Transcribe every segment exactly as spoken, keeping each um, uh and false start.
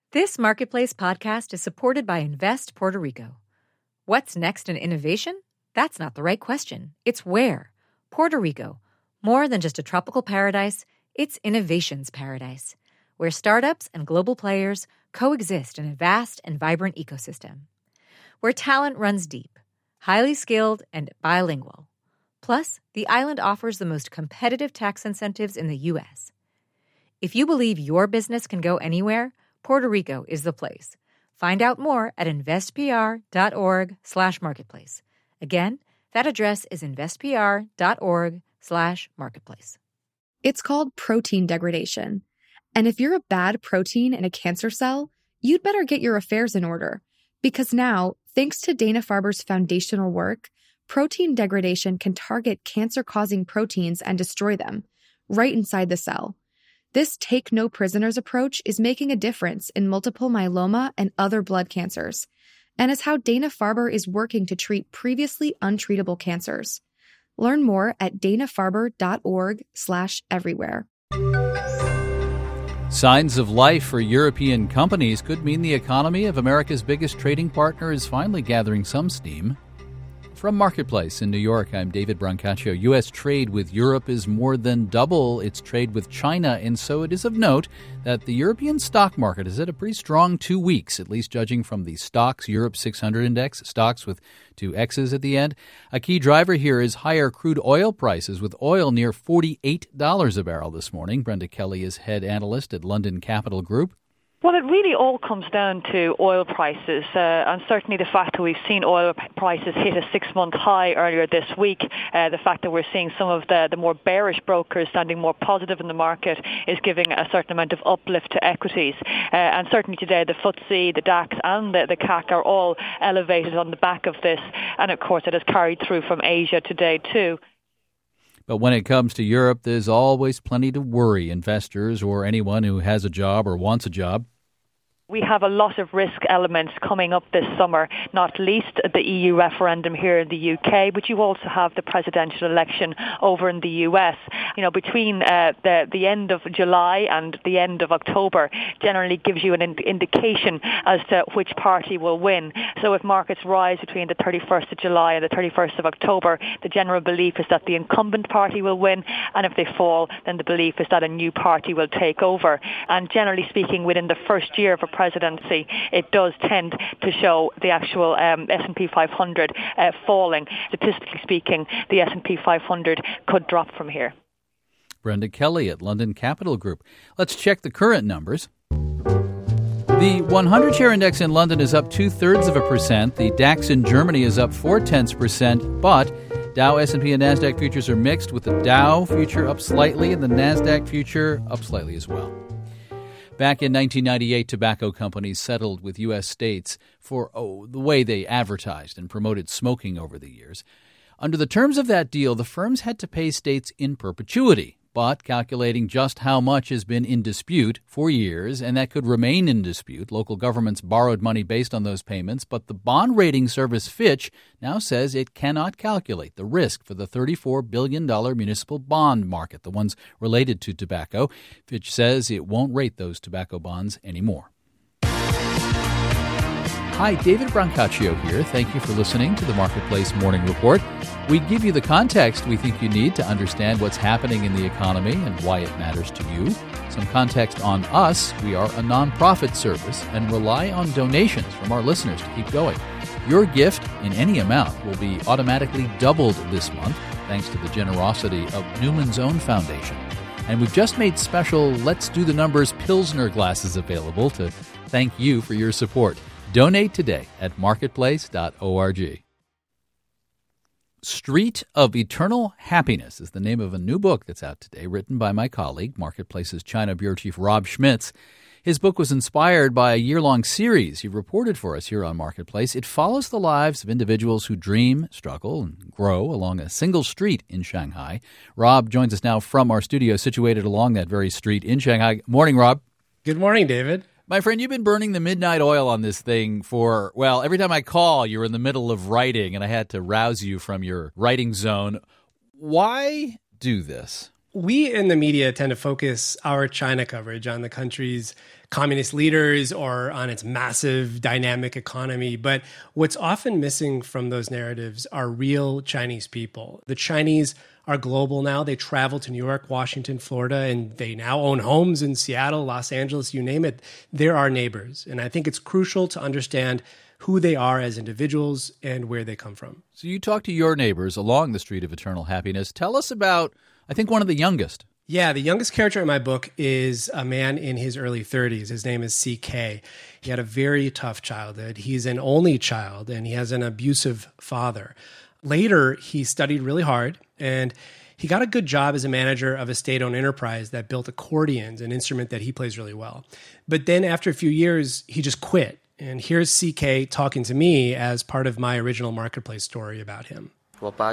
This Marketplace podcast is supported by Invest Puerto Rico. What's next in innovation? That's not the right question. It's where. Puerto Rico. More than just a tropical paradise, it's innovation's paradise, where startups and global players coexist in a vast and vibrant ecosystem. Where talent runs deep, highly skilled, and bilingual. Plus, the island offers the most competitive tax incentives in the U S. If you believe your business can go anywhere, Puerto Rico is the place. Find out more at investpr.org slash marketplace. Again, that address is investpr.org slash marketplace. It's called protein degradation. And if you're a bad protein in a cancer cell, you'd better get your affairs in order. Because now, thanks to Dana-Farber's foundational work, protein degradation can target cancer-causing proteins and destroy them, right inside the cell. This take-no-prisoners approach is making a difference in multiple myeloma and other blood cancers, and is how Dana-Farber is working to treat previously untreatable cancers. Learn more at danafarber.org slash everywhere. Signs of life for European companies could mean the economy of America's biggest trading partner is finally gathering some steam. From Marketplace in New York, I'm David Brancaccio. U S trade with Europe is more than double its trade with China, and so it is of note that the European stock market has had a pretty strong two weeks, at least judging from the Stocks Europe six hundred index, stocks with two X's at the end. A key driver here is higher crude oil prices, with oil near forty-eight dollars a barrel this morning. Brenda Kelly is head analyst at London Capital Group. Well, it really all comes down to oil prices, uh, and certainly the fact that we've seen oil prices hit a six-month high earlier this week. Uh, the fact that we're seeing some of the, the more bearish brokers standing more positive in the market is giving a certain amount of uplift to equities. Uh, and certainly today, the F T S E, the DAX, and the, the C A C are all elevated on the back of this. And of course, it has carried through from Asia today too. But when it comes to Europe, there's always plenty to worry investors or anyone who has a job or wants a job. We have a lot of risk elements coming up this summer, not least the E U referendum here in the U K, but you also have the presidential election over in the U S. You know, between uh, the, the end of July and the end of October generally gives you an in- indication as to which party will win. So if markets rise between the thirty-first of July and the thirty-first of October, the general belief is that the incumbent party will win, and if they fall, then the belief is that a new party will take over. And generally speaking, within the first year of a presidency, it does tend to show the actual um, S and P five hundred uh, falling. Statistically speaking, the S and P five hundred could drop from here. Brenda Kelly at London Capital Group. Let's check the current numbers. The one hundred share index in London is up two-thirds of a percent. The DAX in Germany is up four-tenths percent, but Dow, S and P, and NASDAQ futures are mixed, with the Dow future up slightly and the NASDAQ future up slightly as well. Back in nineteen ninety-eight, tobacco companies settled with U S states for oh, the way they advertised and promoted smoking over the years. Under the terms of that deal, the firms had to pay states in perpetuity, but calculating just how much has been in dispute for years, and that could remain in dispute. Local governments borrowed money based on those payments, but the bond rating service Fitch now says it cannot calculate the risk for the thirty-four billion dollars municipal bond market, the ones related to tobacco. Fitch says it won't rate those tobacco bonds anymore. Hi, David Brancaccio here. Thank you for listening to the Marketplace Morning Report. We give you the context we think you need to understand what's happening in the economy and why it matters to you. Some context on us. We are a nonprofit service and rely on donations from our listeners to keep going. Your gift in any amount will be automatically doubled this month thanks to the generosity of Newman's Own Foundation. And we've just made special Let's Do the Numbers Pilsner glasses available to thank you for your support. Donate today at marketplace dot org. Street of Eternal Happiness is the name of a new book that's out today, written by my colleague, Marketplace's China Bureau Chief Rob Schmitz. His book was inspired by a year-long series he reported for us here on Marketplace. It follows the lives of individuals who dream, struggle, and grow along a single street in Shanghai. Rob joins us now from our studio situated along that very street in Shanghai. Morning, Rob. Good morning, David. My friend, you've been burning the midnight oil on this thing for, well, every time I call, you're in the middle of writing, and I had to rouse you from your writing zone. Why do this? We in the media tend to focus our China coverage on the country's communist leaders or on its massive dynamic economy. But what's often missing from those narratives are real Chinese people. The Chinese are global now. They travel to New York, Washington, Florida, and they now own homes in Seattle, Los Angeles, you name it. They're our neighbors. And I think it's crucial to understand who they are as individuals and where they come from. So you talk to your neighbors along the Street of Eternal Happiness. Tell us about, I think, one of the youngest. Yeah, the youngest character in my book is a man in his early thirties. His name is C K. He had a very tough childhood. He's an only child, and he has an abusive father. Later, he studied really hard, and he got a good job as a manager of a state-owned enterprise that built accordions, an instrument that he plays really well. But then after a few years, he just quit. And here's C K talking to me as part of my original Marketplace story about him. My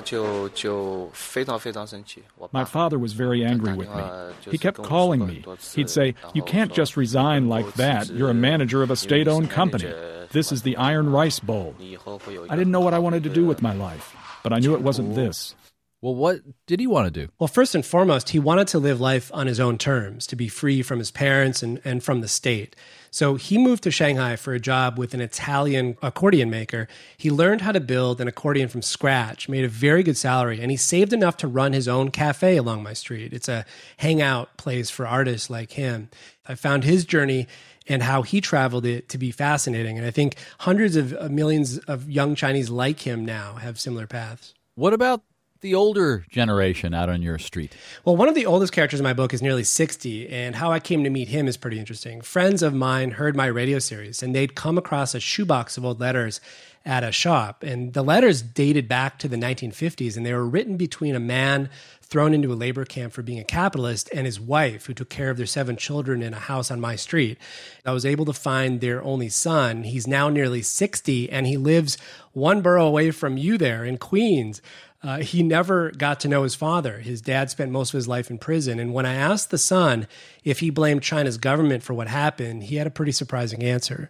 father was very angry with me. He kept calling me. He'd say, "You can't just resign like that. You're a manager of a state-owned company. This is the Iron Rice Bowl." I didn't know what I wanted to do with my life, but I knew it wasn't this. Well, what did he want to do? Well, first and foremost, he wanted to live life on his own terms, to be free from his parents and, and from the state. So he moved to Shanghai for a job with an Italian accordion maker. He learned how to build an accordion from scratch, made a very good salary, and he saved enough to run his own cafe along my street. It's a hangout place for artists like him. I found his journey and how he traveled it to be fascinating. And I think hundreds of millions of young Chinese like him now have similar paths. What about the older generation out on your street? Well, one of the oldest characters in my book is nearly sixty, and how I came to meet him is pretty interesting. Friends of mine heard my radio series, and they'd come across a shoebox of old letters at a shop. And the letters dated back to the nineteen fifties, and they were written between a man thrown into a labor camp for being a capitalist and his wife, who took care of their seven children in a house on my street. I was able to find their only son. He's now nearly sixty, and he lives one borough away from you there in Queens. Uh, he never got to know his father. His dad spent most of his life in prison. And when I asked the son if he blamed China's government for what happened, he had a pretty surprising answer.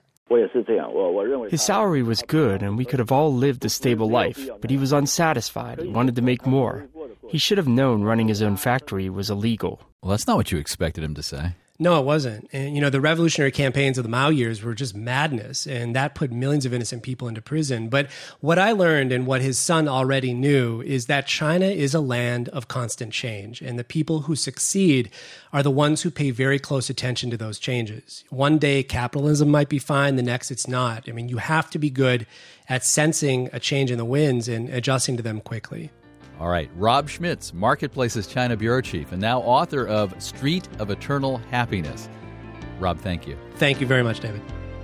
His salary was good, and we could have all lived a stable life, but he was unsatisfied and wanted to make more. He should have known running his own factory was illegal. Well, that's not what you expected him to say. No, it wasn't. And, you know, the revolutionary campaigns of the Mao years were just madness, and that put millions of innocent people into prison. But what I learned and what his son already knew is that China is a land of constant change, and the people who succeed are the ones who pay very close attention to those changes. One day capitalism might be fine, the next it's not. I mean, you have to be good at sensing a change in the winds and adjusting to them quickly. All right, Rob Schmitz, Marketplace's China Bureau Chief, and now author of Street of Eternal Happiness. Rob, thank you. Thank you very much, David.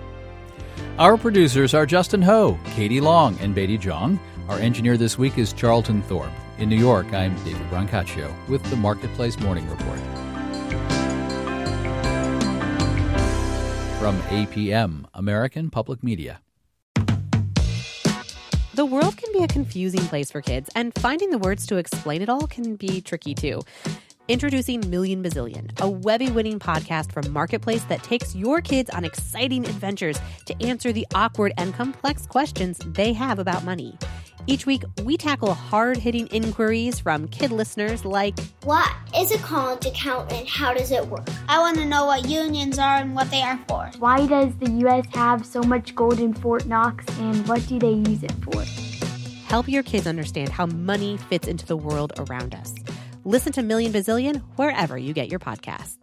Our producers are Justin Ho, Katie Long, and Beatty Zhang. Our engineer this week is Charlton Thorpe. In New York, I'm David Brancaccio with the Marketplace Morning Report. From A P M, American Public Media. The world can be a confusing place for kids, and finding the words to explain it all can be tricky too. Introducing Million Bazillion, a Webby-winning podcast from Marketplace that takes your kids on exciting adventures to answer the awkward and complex questions they have about money. Each week, we tackle hard-hitting inquiries from kid listeners like, what is a college account and how does it work? I want to know what unions are and what they are for. Why does the U S have so much gold in Fort Knox and what do they use it for? Help your kids understand how money fits into the world around us. Listen to Million Bazillion wherever you get your podcasts.